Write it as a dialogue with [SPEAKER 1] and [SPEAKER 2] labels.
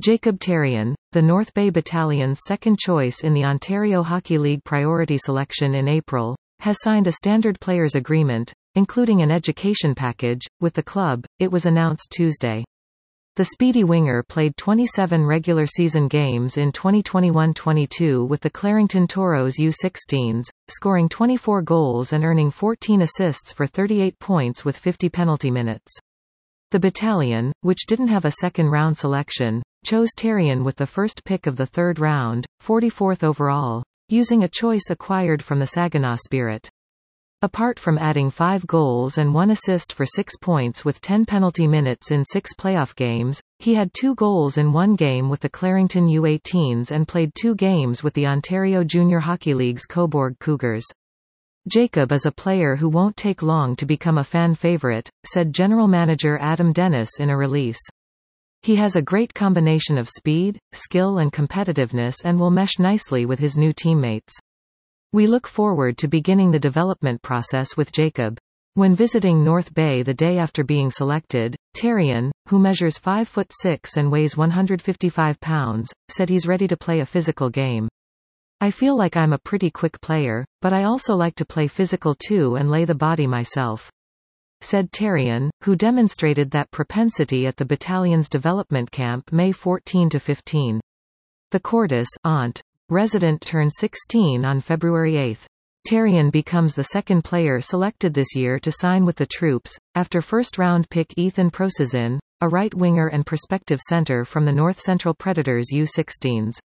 [SPEAKER 1] Jacob Therrien, the North Bay Battalion's second choice in the Ontario Hockey League priority selection in April, has signed a standard players agreement, including an education package, with the club, it was announced Tuesday. The speedy winger played 27 regular season games in 2021-22 with the Clarington Toros U16s, scoring 24 goals and earning 14 assists for 38 points with 50 penalty minutes. The Battalion, which didn't have a second-round selection, chose Therrien with the first pick of the third round, 44th overall, using a choice acquired from the Saginaw Spirit. Apart from adding 5 goals and 1 assist for 6 points with 10 penalty minutes in 6 playoff games, he had 2 goals in 1 game with the Clarington U18s and played 2 games with the Ontario Junior Hockey League's Cobourg Cougars. Jacob is a player who won't take long to become a fan favorite, said General Manager Adam Dennis in a release. He has a great combination of speed, skill and competitiveness and will mesh nicely with his new teammates. We look forward to beginning the development process with Jacob. When visiting North Bay the day after being selected, Therrien, who measures 5'6" and weighs 155 pounds, said he's ready to play a physical game. I feel like I'm a pretty quick player, but I also like to play physical too and lay the body myself, said Therrien, who demonstrated that propensity at the battalion's development camp May 14–15. The Courtice aunt resident turned 16 on February 8. Therrien becomes the second player selected this year to sign with the troops, after first-round pick Ethan Prosizin, a right winger and prospective center from the North Central Predators U16s.